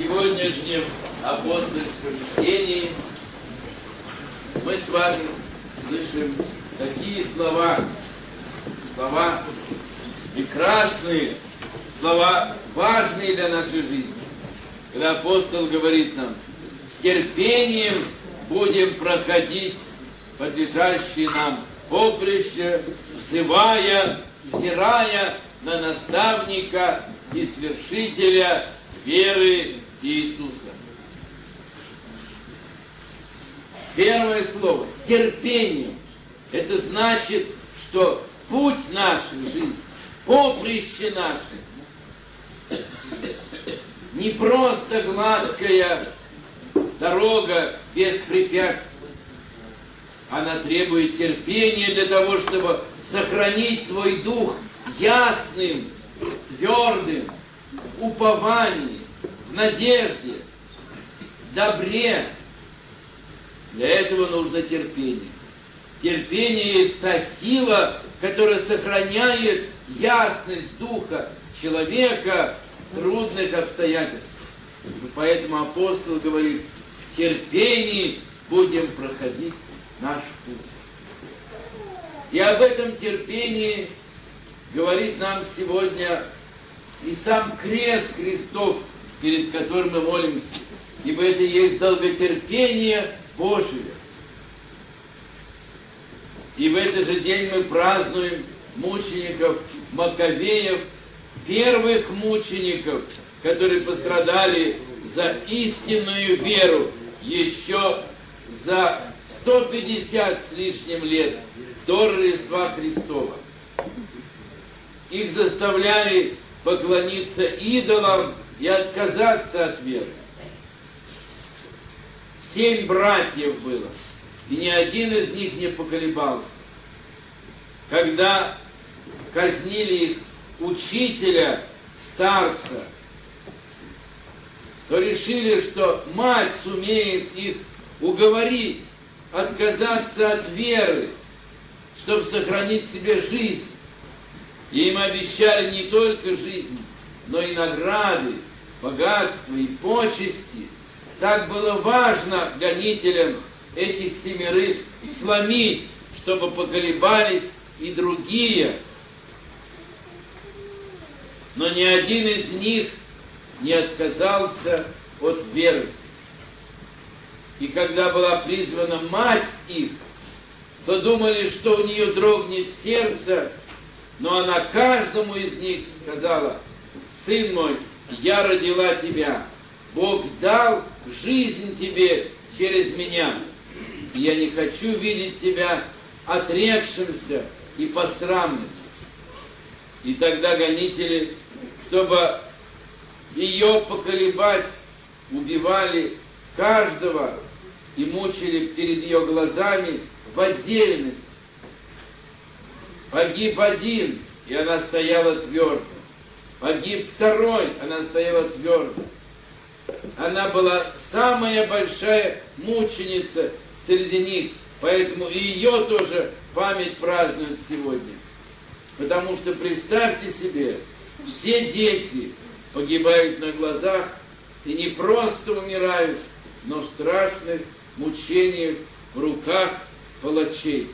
сегодняшнем апостольском чтении мы с вами слышим такие слова, слова прекрасные, слова важные для нашей жизни. Когда апостол говорит нам: с терпением будем проходить подлежащие нам поприще, взирая на наставника и свершителя веры Иисуса. Первое слово — с терпением. Это значит, что путь нашей жизни, поприще наше, не просто гладкая дорога без препятствий. Она требует терпения для того, чтобы сохранить свой дух ясным, твердым, в уповании, в надежде, в добре. Для этого нужно терпение. Терпение есть та сила, которая сохраняет ясность духа человека в трудных обстоятельствах. И поэтому апостол говорит: в терпении будем проходить наш путь. И об этом терпении говорит нам сегодня и сам крест Христов, перед которым мы молимся, ибо это и есть долготерпение Божие. И в этот же день мы празднуем мучеников Маковеев, первых мучеников, которые пострадали за истинную веру еще за 150 с лишним лет до Рождества Христова. Их заставляли поклониться идолам и отказаться от веры. 7 братьев было, и ни один из них не поколебался. Когда казнили их учителя, старца, то решили, что мать сумеет их уговорить отказаться от веры, чтобы сохранить себе жизнь. И им обещали не только жизнь, но и награды, богатство и почести. Так было важно гонителям этих 7 сломить, чтобы поколебались и другие. Но ни один из них не отказался от веры. И когда была призвана мать их, то думали, что у нее дрогнет сердце, но она каждому из них сказала: сын мой, я родила тебя, Бог дал жизнь тебе через меня, и я не хочу видеть тебя отрекшимся и посрамным. И тогда гонители, чтобы ее поколебать, убивали каждого и мучили перед ее глазами в отдельности. Погиб один, и она стояла твердо. Погиб второй, она стояла твердо. Она была самая большая мученица среди них, поэтому и ее тоже память празднуют сегодня. Потому что представьте себе, все дети погибают на глазах и не просто умирают, но в страшных мучениях в руках палачей.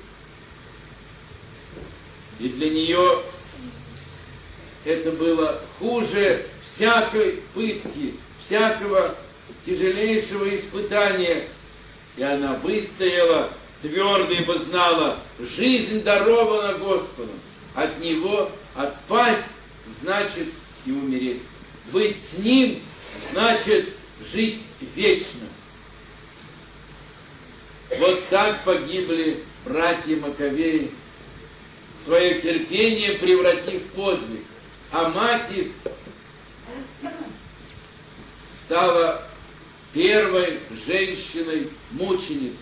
И для нее это было хуже всякой пытки, всякого тяжелейшего испытания. И она выстояла твердо, ибо знала: жизнь дарована Господом. От Него отпасть значит и умереть. Быть с Ним значит жить вечно. Вот так погибли братья Маковеи, свое терпение превратив в подвиг. А мать их стала первой женщиной-мученицей.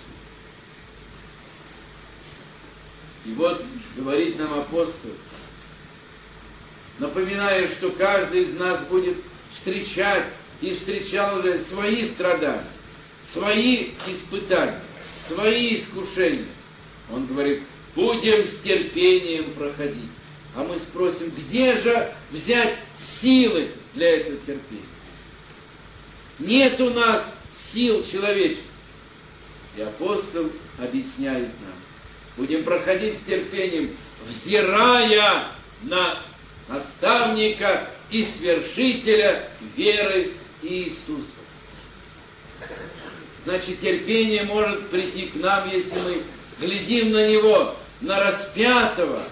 И вот говорит нам апостол, напоминая, что каждый из нас будет встречать и встречал уже свои страдания, свои испытания, свои искушения. Он говорит: будем с терпением проходить. А мы спросим, где же взять силы для этого терпения? Нет у нас сил человеческих. И апостол объясняет нам. Будем проходить с терпением, взирая на наставника и свершителя веры Иисуса. Значит, терпение может прийти к нам, если мы глядим на Него, на распятого,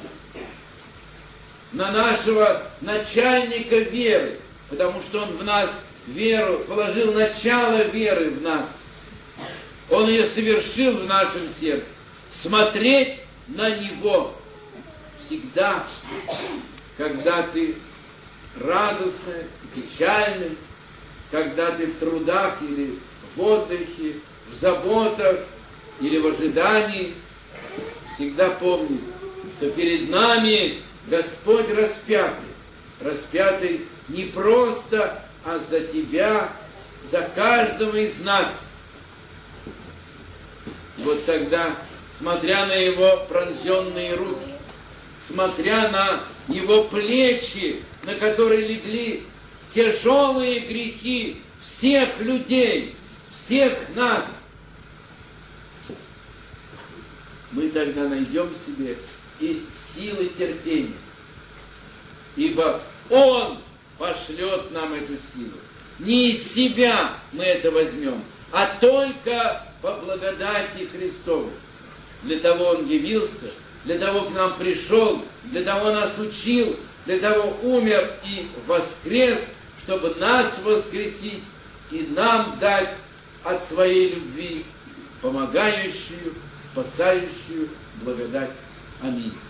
на нашего начальника веры, потому что Он в нас веру, положил начало веры в нас. Он ее совершил в нашем сердце. Смотреть на Него всегда, когда ты радостный, печальный, когда ты в трудах или в отдыхе, в заботах или в ожидании, всегда помни, что перед нами Господь распятый. Распятый не просто, а за тебя, за каждого из нас. Вот тогда, смотря на Его пронзенные руки, смотря на Его плечи, на которые легли тяжелые грехи всех людей, всех нас, мы тогда найдем в себе и силы терпения. Ибо Он пошлет нам эту силу. Не из себя мы это возьмем, а только по благодати Христовой. Для того Он явился, для того к нам пришел, для того нас учил, для того умер и воскрес, чтобы нас воскресить и нам дать от своей любви помогающую, спасающую благодать. Аминь.